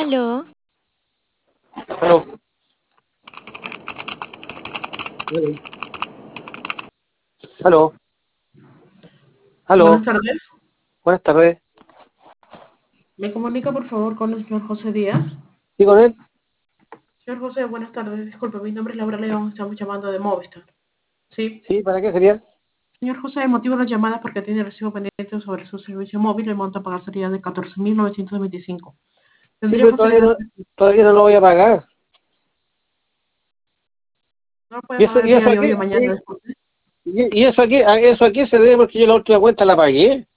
Aló, Aló, aló, aló, Buenas aló, tardes. buenas tardes. ¿Me comunica, por favor, con el señor José Díaz? ¿Sí con él? Señor José, buenas tardes. Disculpe, mi nombre es Laura León. Estamos llamando de Movistar. Sí. ¿Sí? ¿Para qué sería? Señor José, el motivo de la llamada es porque tiene recibo pendiente sobre su servicio móvil. El monto a pagar sería de 14.925. Sí, Tendría pero facilidad. todavía no lo voy a pagar. No lo puede ¿Y eso, pagar el y día eso de hoy aquí? o mañana, disculpe. ¿Y eso aquí? ¿Eso aquí se debe porque yo la última cuenta la pagué?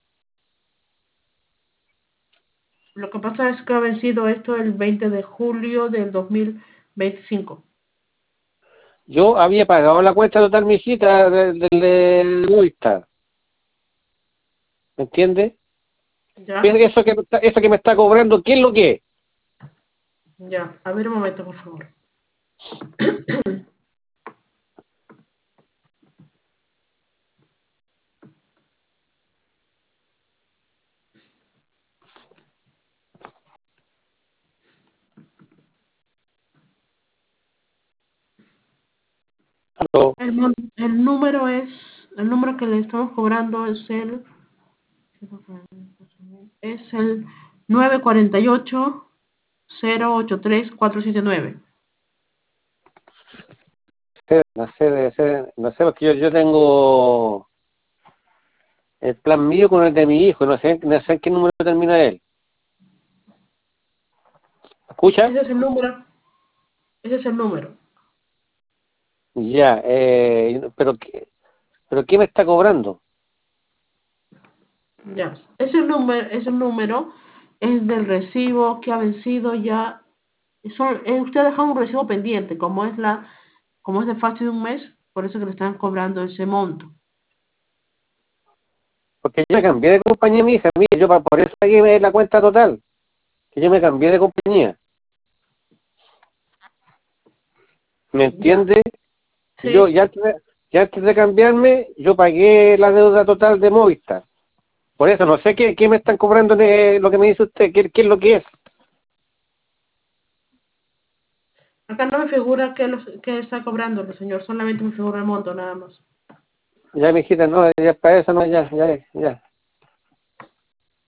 Lo que pasa es que ha vencido esto el 20 de julio del 2025. Yo había pagado la cuenta total, mi hijita, del Movistar. ¿Me entiende? ¿Ya? Eso que me está cobrando, ¿qué es lo que es? Ya. A ver un momento, por favor. Aló. El número que le estamos cobrando es el 948-083-479. No sé, debe ser, no sé, porque yo tengo el plan mío con el de mi hijo, no sé en qué número termina él. ¿Escucha? Ese es el número. Ese es el número. Ya, pero ¿qué me está cobrando? Ya. Ese número es del recibo que ha vencido ya. Usted ha dejado un recibo pendiente, como es de fase de un mes, por eso que le están cobrando ese monto. Porque yo me cambié de compañía, mi hija, mire, por eso pagué la cuenta total, que yo me cambié de compañía. ¿Me Ya. entiende? Yo Sí. ya antes de cambiarme, yo pagué la deuda total de Movistar. Por eso no sé qué me están cobrando de lo que me dice usted, qué es lo que es. Acá no me figura que está cobrando el señor, solamente me figura el monto, nada más. Ya, mi hijita, no, ya para eso no, ya, ya, ya.